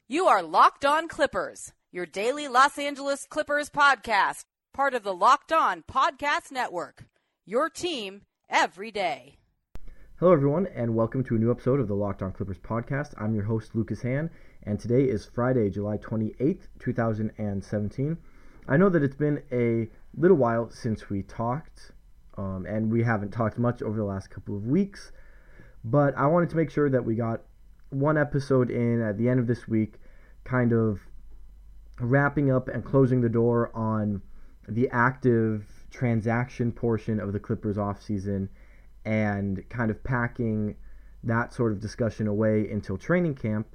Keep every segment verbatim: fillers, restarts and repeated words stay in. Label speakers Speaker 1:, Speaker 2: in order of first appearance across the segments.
Speaker 1: You are Locked On Clippers, your daily Los Angeles Clippers podcast, part of the Locked On Podcast Network, your team every day.
Speaker 2: Hello, everyone, and welcome to a new episode of the Locked On Clippers podcast. I'm your host, Lucas Han, and today is Friday, July twenty-eighth, twenty seventeen. I know that it's been a little while since we talked, um, and we haven't talked much over the last couple of weeks, but I wanted to make sure that we got one episode in at the end of this week, kind of wrapping up and closing the door on the active transaction portion of the Clippers offseason and kind of packing that sort of discussion away until training camp,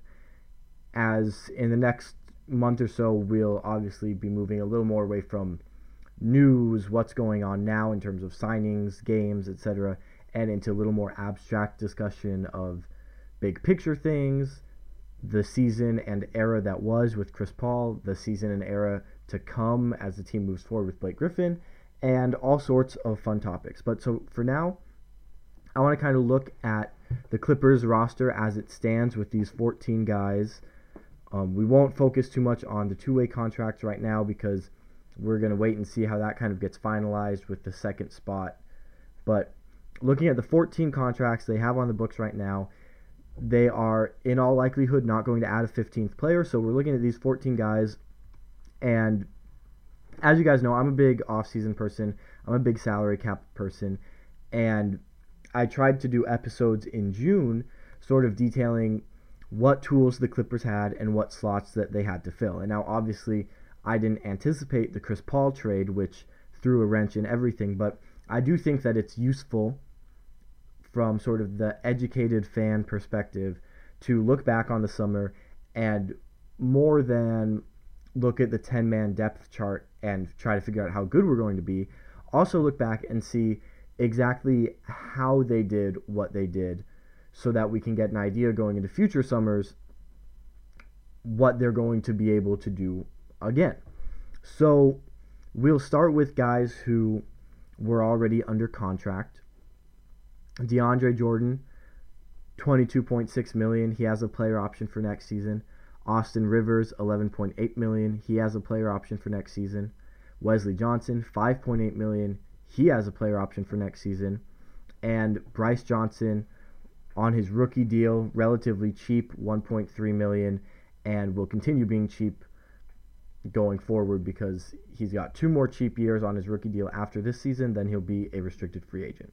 Speaker 2: as in the next month or so we'll obviously be moving a little more away from news, what's going on now in terms of signings, games, et cetera, and into a little more abstract discussion of big picture things, the season and era that was with Chris Paul, the season and era to come as the team moves forward with Blake Griffin, and all sorts of fun topics. But so for now, I want to kind of look at the Clippers roster as it stands with these fourteen guys. Um, we won't focus too much on the two-way contracts right now because we're going to wait and see how that kind of gets finalized with the second spot. But looking at the fourteen contracts they have on the books right now, they are in all likelihood not going to add a fifteenth player. So we're looking at these fourteen guys, and as you guys know, I'm a big off-season person. I'm a big salary cap person, and I tried to do episodes in June sort of detailing what tools the Clippers had and what slots that they had to fill. And now obviously I didn't anticipate the Chris Paul trade, which threw a wrench in everything, but I do think that it's useful from sort of the educated fan perspective to look back on the summer and more than look at the ten-man depth chart and try to figure out how good we're going to be, also look back and see exactly how they did what they did so that we can get an idea going into future summers what they're going to be able to do again. So we'll start with guys who were already under contract. DeAndre Jordan, twenty-two point six million dollars. He has a player option for next season. Austin Rivers, eleven point eight million dollars. He has a player option for next season. Wesley Johnson, five point eight million dollars. He has a player option for next season. And Bryce Johnson on his rookie deal, relatively cheap, one point three million dollars, and will continue being cheap going forward because he's got two more cheap years on his rookie deal after this season, then he'll be a restricted free agent.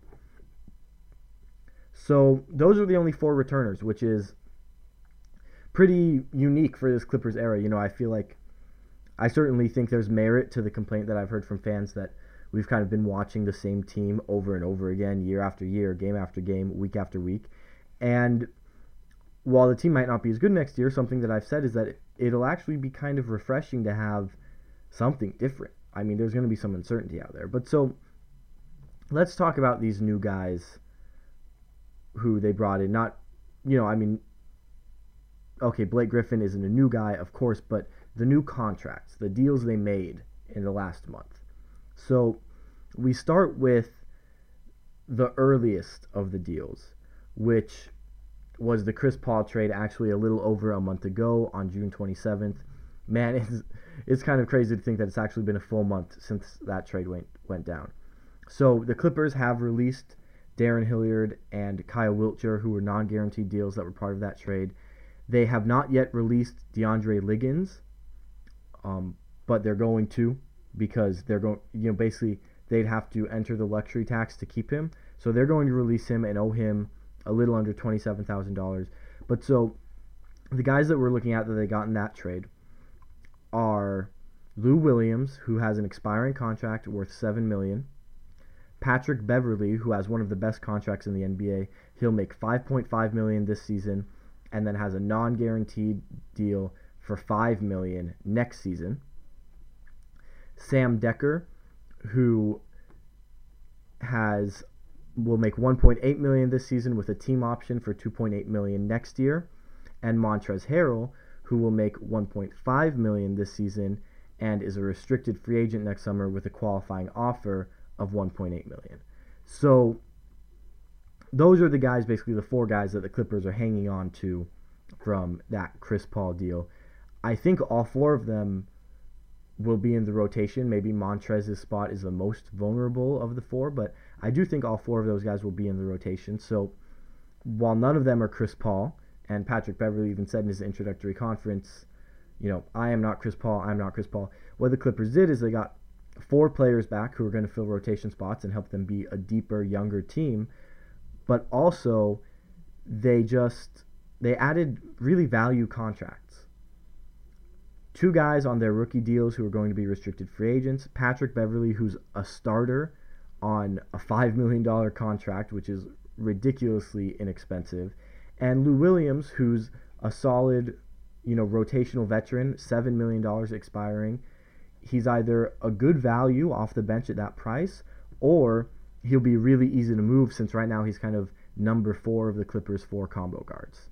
Speaker 2: So those are the only four returners, which is pretty unique for this Clippers era. You know, I feel like I certainly think there's merit to the complaint that I've heard from fans that we've kind of been watching the same team over and over again, year after year, game after game, week after week. And while the team might not be as good next year, something that I've said is that it'll actually be kind of refreshing to have something different. I mean, there's going to be some uncertainty out there. But so let's talk about these new guys who they brought in. Not, you know, I mean, okay, Blake Griffin isn't a new guy, of course, but the new contracts, the deals they made in the last month. So we start with the earliest of the deals, which was the Chris Paul trade actually a little over a month ago on June twenty-seventh. Man, it's, it's kind of crazy to think that it's actually been a full month since that trade went, went down. So the Clippers have released Darren Hilliard and Kyle Wiltshire, who were non-guaranteed deals that were part of that trade. They have not yet released DeAndre Liggins, um, but they're going to because they're going, you know, basically they'd have to enter the luxury tax to keep him. So they're going to release him and owe him a little under twenty-seven thousand dollars. But so the guys that we're looking at that they got in that trade are Lou Williams, who has an expiring contract worth seven million dollars. Patrick Beverley, who has one of the best contracts in the N B A. He'll make five point five million dollars this season and then has a non-guaranteed deal for five million dollars next season. Sam Decker, who has will make one point eight million dollars this season with a team option for two point eight million dollars next year, and Montrezl Harrell, who will make one point five million dollars this season and is a restricted free agent next summer with a qualifying offer of one point eight million dollars. So those are the guys, basically the four guys that the Clippers are hanging on to from that Chris Paul deal. I think all four of them will be in the rotation. Maybe Montrez's spot is the most vulnerable of the four, but I do think all four of those guys will be in the rotation. So while none of them are Chris Paul, and Patrick Beverley even said in his introductory conference, you know, I am not Chris Paul, I'm not Chris Paul. What the Clippers did is they got four players back who are going to fill rotation spots and help them be a deeper, younger team, but also they just, they added really value contracts. Two guys on their rookie deals who are going to be restricted free agents. Patrick Beverley, who's a starter on a five million dollars contract, which is ridiculously inexpensive. And Lou Williams, who's a solid, you know, rotational veteran, seven million dollars expiring. He's either a good value off the bench at that price, or he'll be really easy to move since right now he's kind of number four of the Clippers' four combo guards.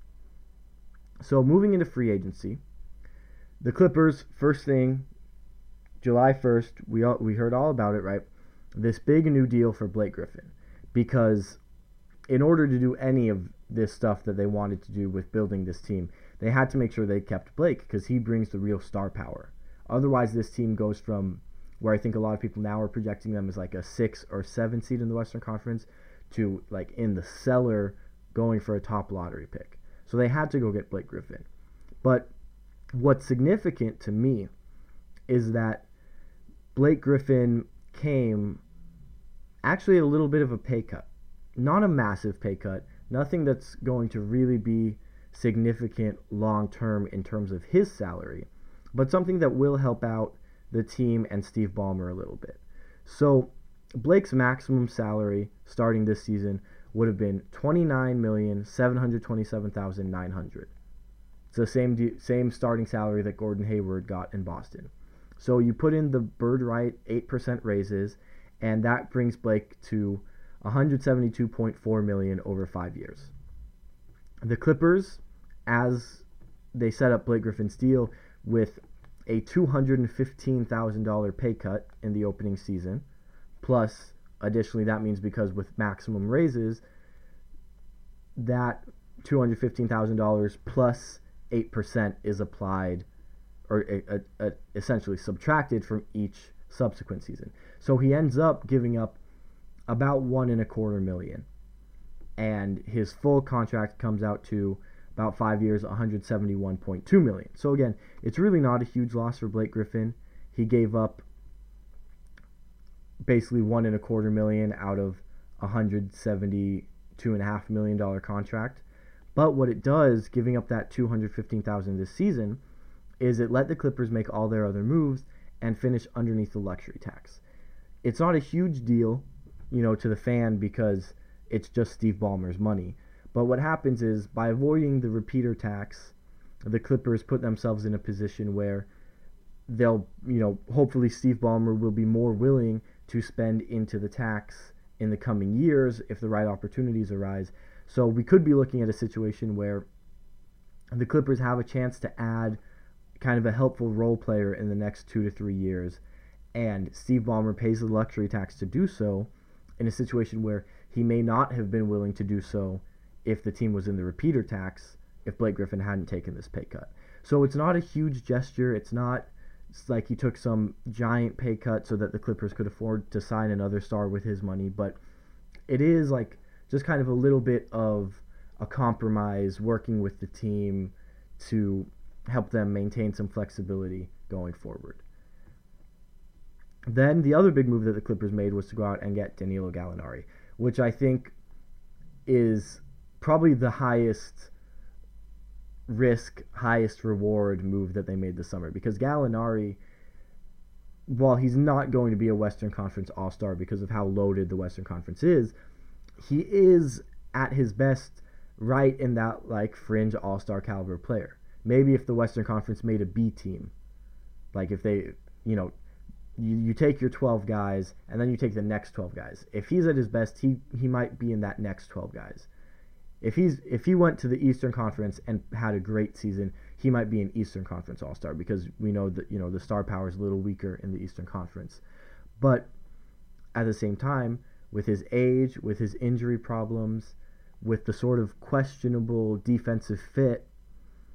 Speaker 2: So moving into free agency, the Clippers, first thing, July first, we all, we heard all about it, right? This big new deal for Blake Griffin. Because in order to do any of this stuff that they wanted to do with building this team, they had to make sure they kept Blake because he brings the real star power. Otherwise, this team goes from where I think a lot of people now are projecting them as like a six or seven seed in the Western Conference to like in the cellar going for a top lottery pick. So they had to go get Blake Griffin. But what's significant to me is that Blake Griffin came actually a little bit of a pay cut. Not a massive pay cut, nothing that's going to really be significant long term in terms of his salary, but something that will help out the team and Steve Ballmer a little bit. So Blake's maximum salary starting this season would have been twenty-nine million seven hundred twenty-seven thousand nine hundred dollars. It's the same same starting salary that Gordon Hayward got in Boston. So you put in the bird right eight percent raises, and that brings Blake to one hundred seventy-two point four million dollars over five years. The Clippers, as they set up Blake Griffin's deal with a two hundred fifteen thousand dollars pay cut in the opening season, plus additionally that means because with maximum raises, that two hundred fifteen thousand dollars plus eight percent is applied or a, a, a essentially subtracted from each subsequent season. So he ends up giving up about one and a quarter million, and his full contract comes out to about five years, one hundred seventy-one point two million. So again, it's really not a huge loss for Blake Griffin. He gave up basically one and a quarter million out of a hundred seventy-two and a half million dollar contract. But what it does, giving up that two hundred fifteen thousand this season, is it let the Clippers make all their other moves and finish underneath the luxury tax. It's not a huge deal, you know, to the fan because it's just Steve Ballmer's money. But what happens is by avoiding the repeater tax, the Clippers put themselves in a position where they'll, you know, hopefully Steve Ballmer will be more willing to spend into the tax in the coming years if the right opportunities arise. So we could be looking at a situation where the Clippers have a chance to add kind of a helpful role player in the next two to three years, and Steve Ballmer pays the luxury tax to do so in a situation where he may not have been willing to do so if the team was in the repeater tax, if Blake Griffin hadn't taken this pay cut. So it's not a huge gesture. It's not it's like he took some giant pay cut so that the Clippers could afford to sign another star with his money, but it is like just kind of a little bit of a compromise working with the team to help them maintain some flexibility going forward. Then the other big move that the Clippers made was to go out and get Danilo Gallinari, which I think is probably the highest risk, highest reward move that they made this summer, because Gallinari, while he's not going to be a Western Conference All-Star because of how loaded the Western Conference is, he is at his best right in that like fringe All-Star caliber player. Maybe if the Western Conference made a B team, like if they, you know, you, you take your twelve guys and then you take the next twelve guys. If he's at his best, he he might be in that next twelve guys. If he's if he went to the Eastern Conference and had a great season, he might be an Eastern Conference All-Star because we know that, you know, the star power is a little weaker in the Eastern Conference. But at the same time, with his age, with his injury problems, with the sort of questionable defensive fit,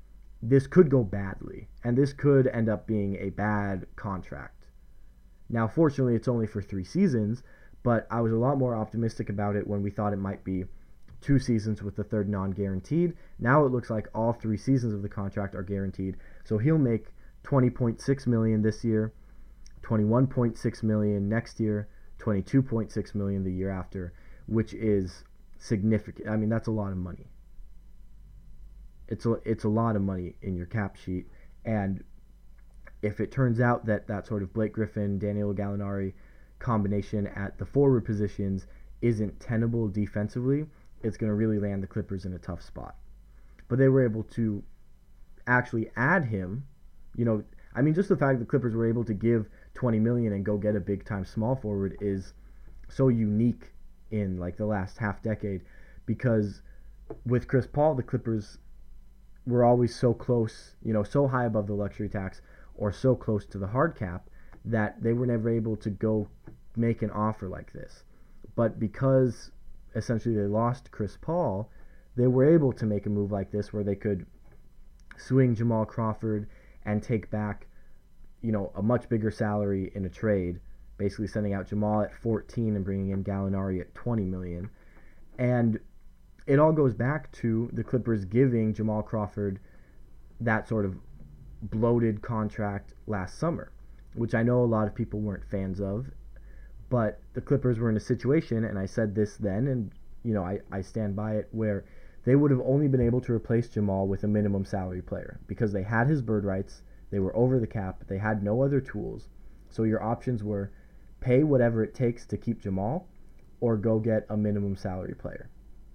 Speaker 2: this could go badly, and this could end up being a bad contract. Now, fortunately, it's only for three seasons, but I was a lot more optimistic about it when we thought it might be two seasons with the third non-guaranteed. Now it looks like all three seasons of the contract are guaranteed. So he'll make twenty point six million dollars this year, twenty-one point six million dollars next year, twenty-two point six million dollars the year after, which is significant. I mean, that's a lot of money. It's a, it's a lot of money in your cap sheet. And if it turns out that that sort of Blake Griffin, Danilo Gallinari combination at the forward positions isn't tenable defensively, it's going to really land the Clippers in a tough spot. But they were able to actually add him. You know, I mean, just the fact the Clippers were able to give twenty million dollars and go get a big-time small forward is so unique in, like, the last half decade, because with Chris Paul, the Clippers were always so close, you know, so high above the luxury tax or so close to the hard cap that they were never able to go make an offer like this. But because essentially they lost Chris Paul, they were able to make a move like this where they could swing Jamal Crawford and take back, you know, a much bigger salary in a trade, basically sending out Jamal at fourteen and bringing in Gallinari at twenty million dollars. And it all goes back to the Clippers giving Jamal Crawford that sort of bloated contract last summer, which I know a lot of people weren't fans of. But the Clippers were in a situation, and I said this then, and you know I, I stand by it, where they would have only been able to replace Jamal with a minimum salary player because they had his bird rights, they were over the cap, they had no other tools. So your options were pay whatever it takes to keep Jamal or go get a minimum salary player.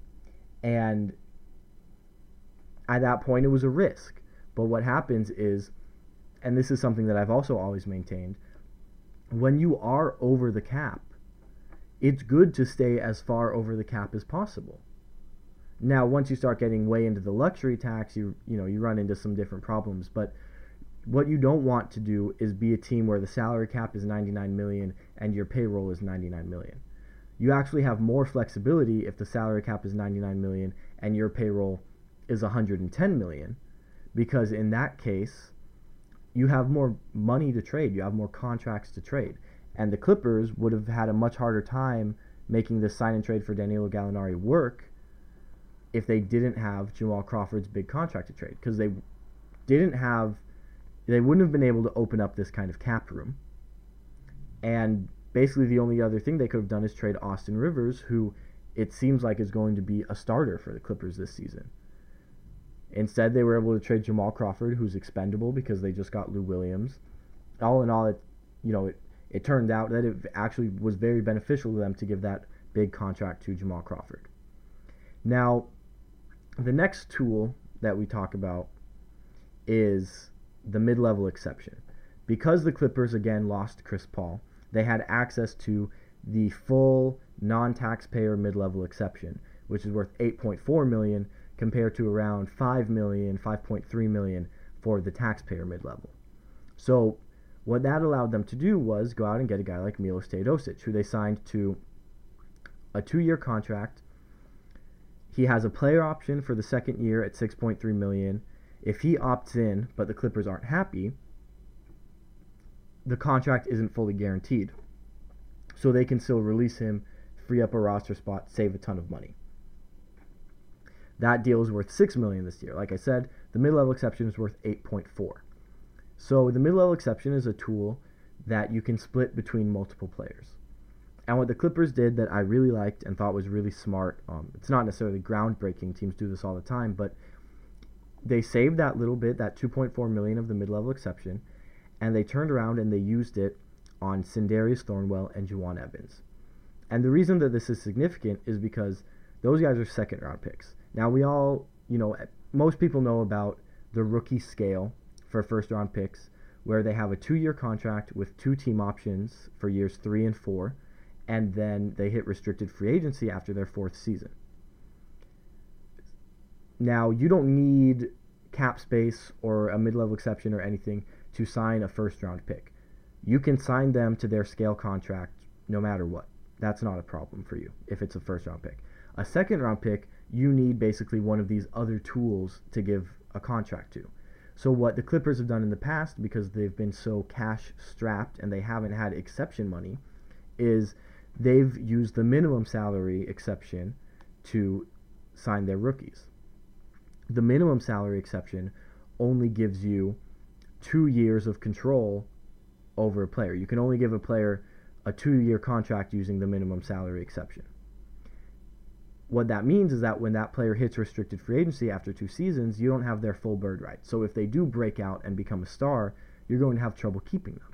Speaker 2: And at that point, it was a risk. But what happens is, and this is something that I've also always maintained, when you are over the cap, it's good to stay as far over the cap as possible. Now, once you start getting way into the luxury tax, you you know, you run into some different problems. But what you don't want to do is be a team where the salary cap is ninety-nine million dollars and your payroll is ninety-nine million dollars. You actually have more flexibility if the salary cap is ninety-nine million dollars and your payroll is one hundred ten million dollars, because in that case, you have more money to trade. You have more contracts to trade. And the Clippers would have had a much harder time making this sign and trade for Danilo Gallinari work if they didn't have Jamal Crawford's big contract to trade, because they didn't have, they wouldn't have been able to open up this kind of cap room. And basically the only other thing they could have done is trade Austin Rivers, who it seems like is going to be a starter for the Clippers this season. Instead, they were able to trade Jamal Crawford, who's expendable because they just got Lou Williams. All in all, it, you know, it, it turned out that it actually was very beneficial to them to give that big contract to Jamal Crawford. Now, the next tool that we talk about is the mid-level exception. Because the Clippers, again, lost Chris Paul, they had access to the full non-taxpayer mid-level exception, which is worth eight point four million dollars compared to around five million dollars, five point three million dollars for the taxpayer mid-level. So what that allowed them to do was go out and get a guy like Milos Teodosic, who they signed to a two-year contract. He has a player option for the second year at six point three million dollars. If he opts in, but the Clippers aren't happy, the contract isn't fully guaranteed. So they can still release him, free up a roster spot, save a ton of money. That deal is worth six million dollars this year. Like I said, the mid-level exception is worth eight point four. So the mid-level exception is a tool that you can split between multiple players. And what the Clippers did that I really liked and thought was really smart, um, it's not necessarily groundbreaking, teams do this all the time, but they saved that little bit, that two point four million dollars of the mid-level exception, and they turned around and they used it on Sindarius Thornwell and Juwan Evans. And the reason that this is significant is because those guys are second-round picks. Now, we all, you know, most people know about the rookie scale for first-round picks, where they have a two-year contract with two team options for years three and four, and then they hit restricted free agency after their fourth season. Now, you don't need cap space or a mid-level exception or anything to sign a first-round pick. You can sign them to their scale contract no matter what. That's not a problem for you if it's a first-round pick. A second-round pick, you need basically one of these other tools to give a contract to. So what the Clippers have done in the past, because they've been so cash strapped and they haven't had exception money, is they've used the minimum salary exception to sign their rookies. The minimum salary exception only gives you two years of control over a player. You can only give a player a two-year contract using the minimum salary exception. What that means is that when that player hits restricted free agency after two seasons, you don't have their full bird rights. So if they do break out and become a star, you're going to have trouble keeping them.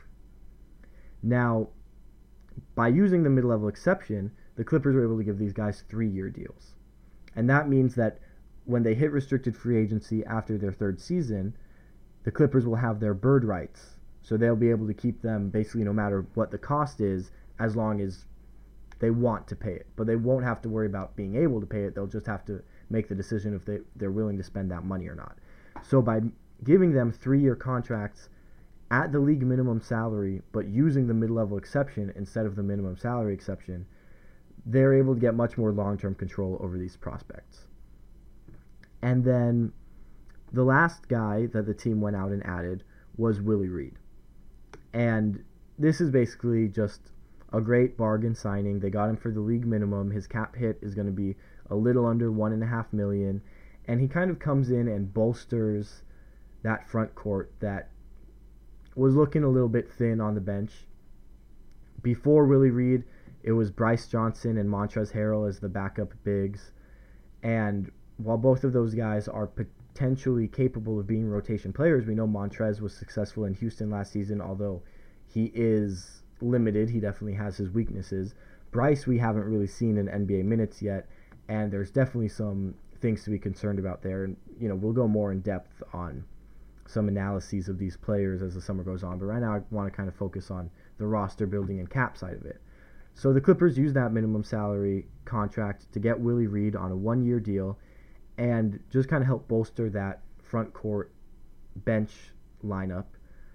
Speaker 2: Now, by using the mid-level exception, the Clippers were able to give these guys three-year deals. And that means that when they hit restricted free agency after their third season, the Clippers will have their bird rights. So they'll be able to keep them basically no matter what the cost is, as long as they want to pay it. But they won't have to worry about being able to pay it. They'll just have to make the decision if they, they're willing to spend that money or not. So by giving them three-year contracts at the league minimum salary, but using the mid-level exception instead of the minimum salary exception, they're able to get much more long-term control over these prospects. And then the last guy that the team went out and added was Willie Reed. And this is basically just a great bargain signing. They got him for the league minimum. His cap hit is going to be a little under one and a half million, and he kind of comes in and bolsters that front court that was looking a little bit thin on the bench. Before Willie Reed, it was Bryce Johnson and Montrezl Harrell as the backup bigs, and while both of those guys are potentially capable of being rotation players, we know Montrez was successful in Houston last season, although he is limited. He definitely has his weaknesses. Bryce, we haven't really seen in N B A minutes yet, and there's definitely some things to be concerned about there. And, you know, we'll go more in depth on some analyses of these players as the summer goes on. But right now I want to kind of focus on the roster building and cap side of it. So the Clippers used that minimum salary contract to get Willie Reed on a one-year deal and just kind of help bolster that front court bench lineup.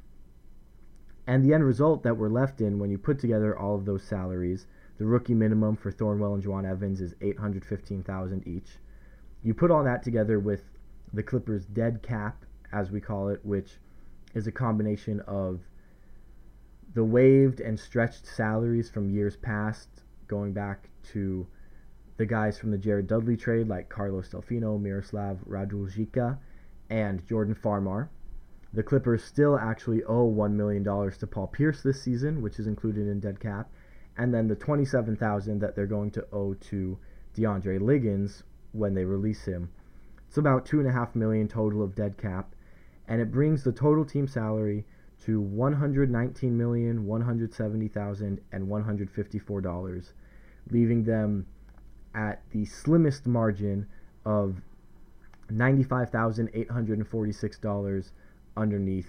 Speaker 2: And the end result that we're left in when you put together all of those salaries, the rookie minimum for Thornwell and Juwan Evans is eight hundred fifteen thousand dollars each. You put all that together with the Clippers' dead cap, as we call it, which is a combination of the waived and stretched salaries from years past, going back to the guys from the Jared Dudley trade like Carlos Delfino, Miroslav Raduljica, and Jordan Farmar. The Clippers still actually owe one million dollars to Paul Pierce this season, which is included in dead cap, and then the twenty-seven thousand dollars that they're going to owe to DeAndre Liggins when they release him. It's about two point five million dollars total of dead cap, and it brings the total team salary to one hundred nineteen million one hundred seventy thousand one hundred fifty-four dollars, leaving them at the slimmest margin of ninety-five thousand eight hundred forty-six dollars underneath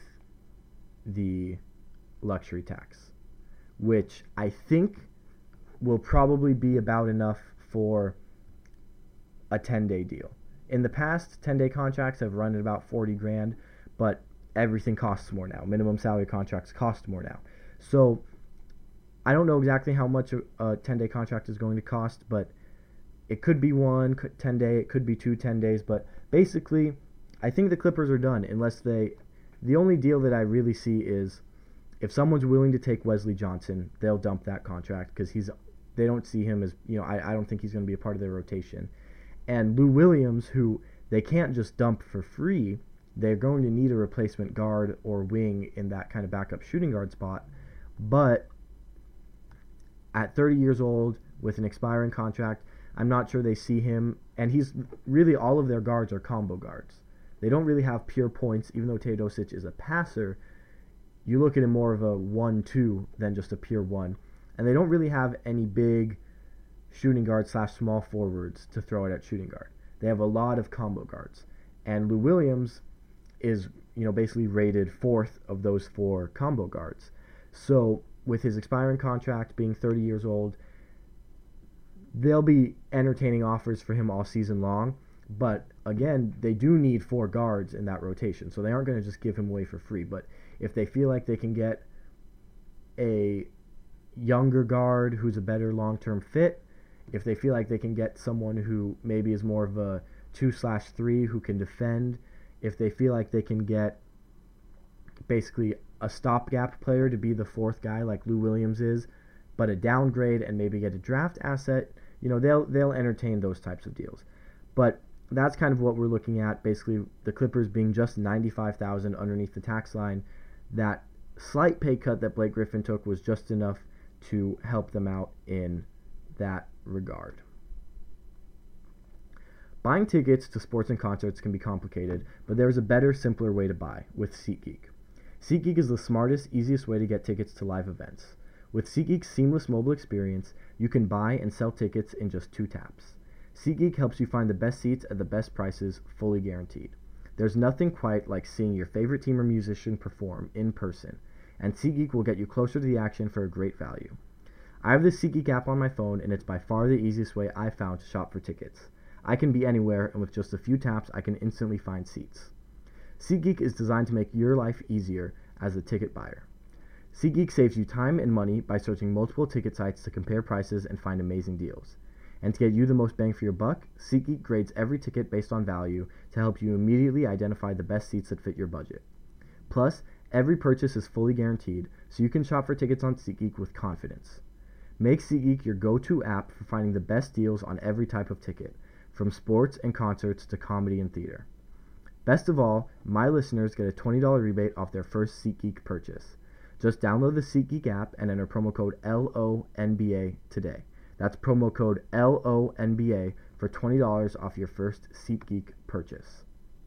Speaker 2: the luxury tax, which I think will probably be about enough for a ten-day deal. In the past, ten-day contracts have run at about forty grand, but everything costs more now. Minimum salary contracts cost more now. So I don't know exactly how much a ten-day contract is going to cost, but it could be one ten-day, it could be two ten days, but basically I think the Clippers are done unless they... The only deal that I really see is if someone's willing to take Wesley Johnson, they'll dump that contract because he's they don't see him as, you know, I, I don't think he's going to be a part of their rotation. And Lou Williams, who they can't just dump for free, they're going to need a replacement guard or wing in that kind of backup shooting guard spot. But at thirty years old with an expiring contract, I'm not sure they see him. And he's really, all of their guards are combo guards. They don't really have pure points, even though Teodosic is a passer. You look at him more of a one two than just a pure one. And they don't really have any big shooting guard slash small forwards to throw it at shooting guard. They have a lot of combo guards. And Lou Williams is, you know, basically rated fourth of those four combo guards. So with his expiring contract being thirty years old, they'll be entertaining offers for him all season long. But again, they do need four guards in that rotation, so they aren't going to just give him away for free. But if they feel like they can get a younger guard who's a better long-term fit, if they feel like they can get someone who maybe is more of a two slash three who can defend, if they feel like they can get basically a stopgap player to be the fourth guy like Lou Williams is, but a downgrade and maybe get a draft asset, you know, they'll they'll entertain those types of deals. But that's kind of what we're looking at. Basically, the Clippers being just ninety-five thousand dollars underneath the tax line. That slight pay cut that Blake Griffin took was just enough to help them out in that regard. Buying tickets to sports and concerts can be complicated, but there is a better, simpler way to buy with SeatGeek. SeatGeek is the smartest, easiest way to get tickets to live events. With SeatGeek's seamless mobile experience, you can buy and sell tickets in just two taps. SeatGeek helps you find the best seats at the best prices, fully guaranteed. There's nothing quite like seeing your favorite team or musician perform in person, and SeatGeek will get you closer to the action for a great value. I have the SeatGeek app on my phone, and it's by far the easiest way I've found to shop for tickets. I can be anywhere, and with just a few taps, I can instantly find seats. SeatGeek is designed to make your life easier as a ticket buyer. SeatGeek saves you time and money by searching multiple ticket sites to compare prices and find amazing deals. And to get you the most bang for your buck, SeatGeek grades every ticket based on value to help you immediately identify the best seats that fit your budget. Plus, every purchase is fully guaranteed, so you can shop for tickets on SeatGeek with confidence. Make SeatGeek your go-to app for finding the best deals on every type of ticket, from sports and concerts to comedy and theater. Best of all, my listeners get a twenty dollars rebate off their first SeatGeek purchase. Just download the SeatGeek app and enter promo code L O N B A today. That's promo code L O N B A for twenty dollars off your first SeatGeek purchase.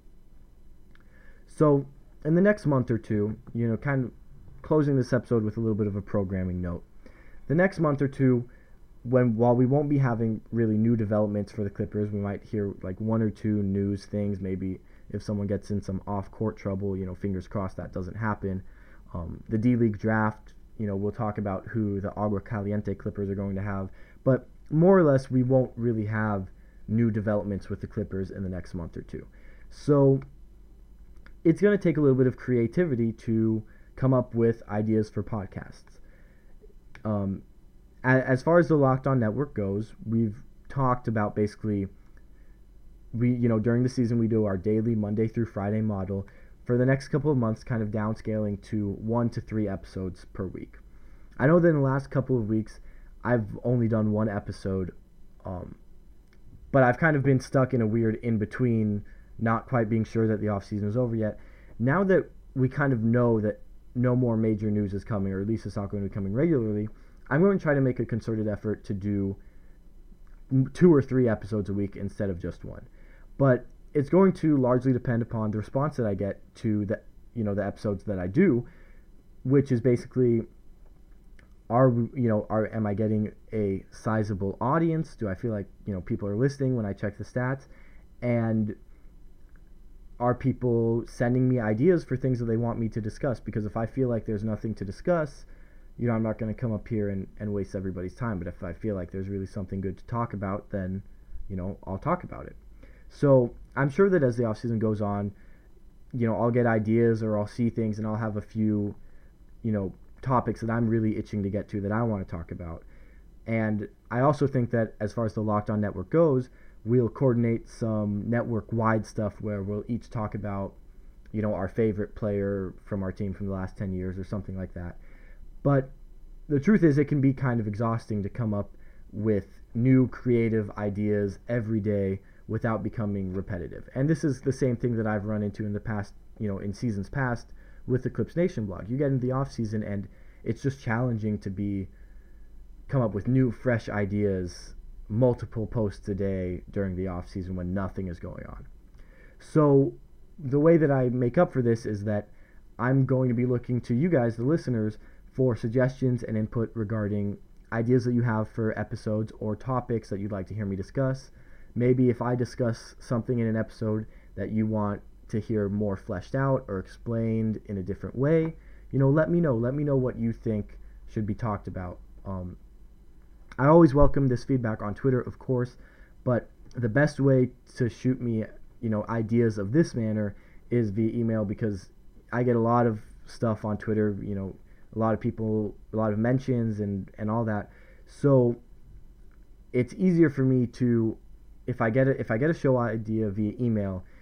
Speaker 2: So, in the next month or two, you know, kind of closing this episode with a little bit of a programming note. The next month or two, when while we won't be having really new developments for the Clippers, we might hear like one or two news things. Maybe if someone gets in some off-court trouble, you know, fingers crossed that doesn't happen. Um, the D-League draft, you know, we'll talk about who the Agua Caliente Clippers are going to have. But more or less, we won't really have new developments with the Clippers in the next month or two. So it's going to take a little bit of creativity to come up with ideas for podcasts. Um, as far as the Locked On Network goes, we've talked about basically, we you know, during the season we do our daily Monday through Friday model. For the next couple of months, kind of downscaling to one to three episodes per week. I know that in the last couple of weeks, I've only done one episode, um, but I've kind of been stuck in a weird in-between, not quite being sure that the off-season is over yet. Now that we kind of know that no more major news is coming, or at least it's not going to be coming regularly, I'm going to try to make a concerted effort to do two or three episodes a week instead of just one. But it's going to largely depend upon the response that I get to the, you know, the episodes that I do, which is basically, are you know, are am I getting a sizable audience? Do I feel like, you know, people are listening when I check the stats? And are people sending me ideas for things that they want me to discuss? Because if I feel like there's nothing to discuss, you know, I'm not going to come up here and, and waste everybody's time. But if I feel like there's really something good to talk about, then, you know, I'll talk about it. So I'm sure that as the offseason goes on, you know, I'll get ideas or I'll see things and I'll have a few, you know, topics that I'm really itching to get to that I want to talk about. And I also think that as far as the Locked On Network goes, we'll coordinate some network-wide stuff where we'll each talk about, you know, our favorite player from our team from the last ten years or something like that. But the truth is it can be kind of exhausting to come up with new creative ideas every day without becoming repetitive. And this is the same thing that I've run into in the past, you know, in seasons past with the Clips Nation blog. You get into the off season and it's just challenging to be come up with new, fresh ideas, multiple posts a day during the off season when nothing is going on. So the way that I make up for this is that I'm going to be looking to you guys, the listeners, for suggestions and input regarding ideas that you have for episodes or topics that you'd like to hear me discuss. Maybe if I discuss something in an episode that you want to hear more fleshed out or explained in a different way, you know, let me know. Let me know what you think should be talked about. Um, I always welcome this feedback on Twitter, of course, but the best way to shoot me, you know, ideas of this manner is via email, because I get a lot of stuff on Twitter, you know, a lot of people, a lot of mentions and, and all that. So it's easier for me to, if I get a, if I get a show idea via email,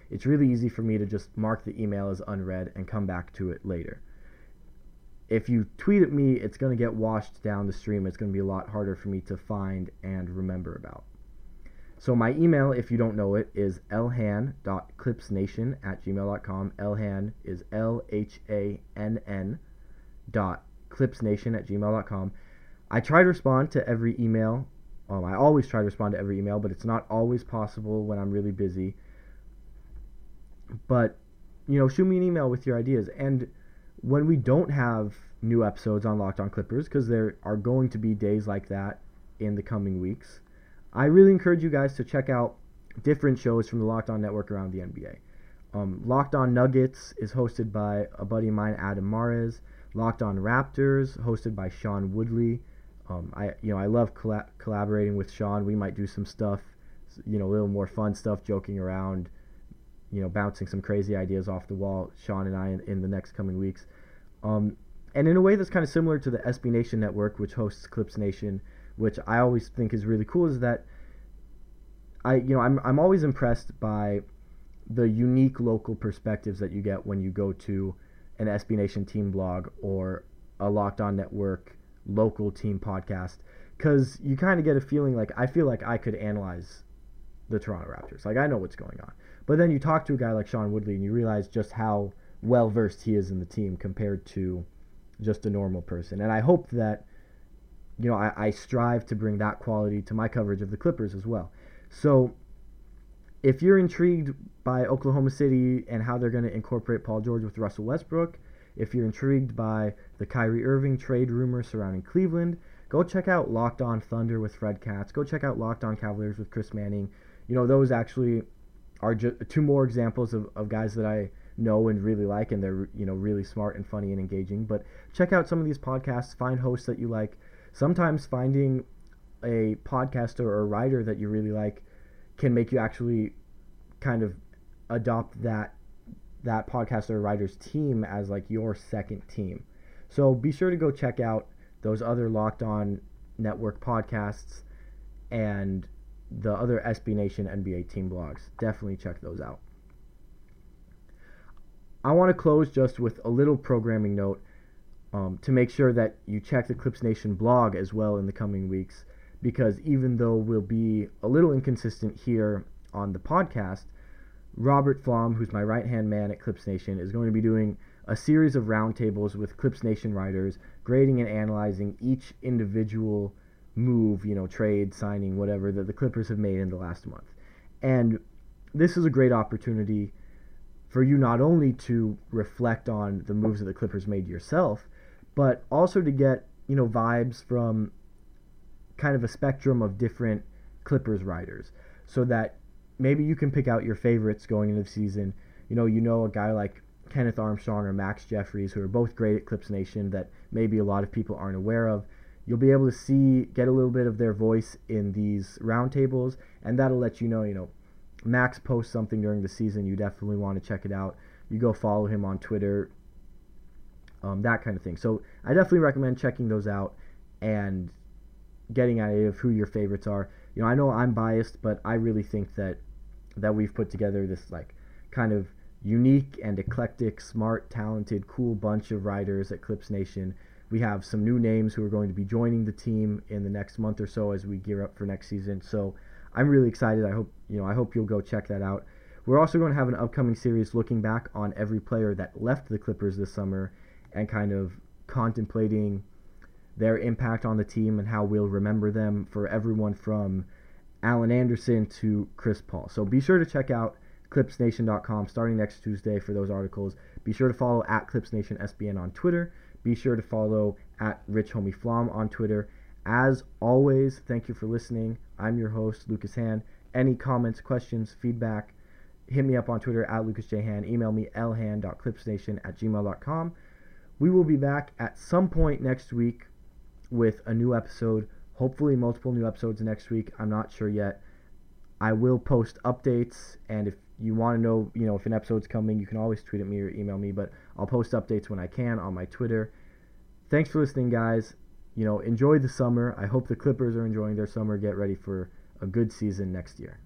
Speaker 2: it's really easy for me to just mark the email as unread and come back to it later. If you tweet at me, it's going to get washed down the stream. It's going to be a lot harder for me to find and remember about. So my email, if you don't know it, is lhann dot clipsnation at gmail dot com. Lhann is L H A N N dot clipsnation at gmail dot com. I try to respond to every email. Um, I always try to respond to every email, but it's not always possible when I'm really busy. But, you know, shoot me an email with your ideas. And when we don't have new episodes on Locked On Clippers, because there are going to be days like that in the coming weeks, I really encourage you guys to check out different shows from the Locked On Network around the N B A. Um, Locked On Nuggets is hosted by a buddy of mine, Adam Mares. Locked On Raptors, hosted by Sean Woodley. Um, I, you know, I love colla- collaborating with Sean. We might do some stuff, you know, a little more fun stuff, joking around, you know, bouncing some crazy ideas off the wall, Sean and I, in, in the next coming weeks. Um, and in a way that's kind of similar to the S B Nation Network, which hosts Clips Nation, which I always think is really cool, is that I, you know, I'm I'm always impressed by the unique local perspectives that you get when you go to an S B Nation team blog or a Locked On Network local team podcast, because you kind of get a feeling like, I feel like I could analyze the Toronto Raptors. Like, I know what's going on. But then you talk to a guy like Sean Woodley and you realize just how well-versed he is in the team compared to just a normal person. And I hope that, you know, I, I strive to bring that quality to my coverage of the Clippers as well. So if you're intrigued by Oklahoma City and how they're going to incorporate Paul George with Russell Westbrook, if you're intrigued by the Kyrie Irving trade rumors surrounding Cleveland, go check out Locked On Thunder with Fred Katz. Go check out Locked On Cavaliers with Chris Manning. You know, those actually are just two more examples of, of guys that I know and really like, and they're, you know, really smart and funny and engaging. But check out some of these podcasts, find hosts that you like. Sometimes finding a podcaster or a writer that you really like can make you actually kind of adopt that that podcaster or writer's team as like your second team. So be sure to go check out those other Locked On Network podcasts and the other S B Nation N B A team blogs. Definitely check those out. I want to close just with a little programming note um, to make sure that you check the Clips Nation blog as well in the coming weeks, because even though we'll be a little inconsistent here on the podcast, Robert Flom, who's my right-hand man at Clips Nation, is going to be doing a series of roundtables with Clips Nation writers, grading and analyzing each individual move, you know, trade, signing, whatever, that the Clippers have made in the last month. And this is a great opportunity for you not only to reflect on the moves that the Clippers made yourself, but also to get, you know, vibes from kind of a spectrum of different Clippers writers, so that maybe you can pick out your favorites going into the season. You know, you know a guy like Kenneth Armstrong or Max Jeffries, who are both great at Clips Nation, that maybe a lot of people aren't aware of. You'll be able to see, get a little bit of their voice in these roundtables, and that'll let you know, you know, Max posts something during the season, you definitely want to check it out. You go follow him on Twitter, um, that kind of thing. So I definitely recommend checking those out and getting an idea of who your favorites are. You know, I know I'm biased, but I really think that that we've put together this like kind of unique and eclectic, smart, talented, cool bunch of writers at Clips Nation. We have some new names who are going to be joining the team in the next month or so as we gear up for next season. So I'm really excited. I hope, you know, I hope you'll go check that out. We're also going to have an upcoming series looking back on every player that left the Clippers this summer and kind of contemplating their impact on the team and how we'll remember them, for everyone from Alan Anderson to Chris Paul. So be sure to check out clips nation dot com starting next Tuesday for those articles. Be sure to follow at ClipsNationSBN on Twitter. Be sure to follow at Rich Homie Flom on Twitter. As always, thank you for listening. I'm your host, Lucas Han. Any comments, questions, feedback, hit me up on Twitter at Lucas J. Han. Email me lhan dot clipsnation at gmail dot com. We will be back at some point next week with a new episode. Hopefully multiple new episodes next week. I'm not sure yet. I will post updates, and if you want to know, you know, if an episode's coming, you can always tweet at me or email me, but I'll post updates when I can on my Twitter. Thanks for listening, guys. You know, enjoy the summer. I hope the Clippers are enjoying their summer. Get ready for a good season next year.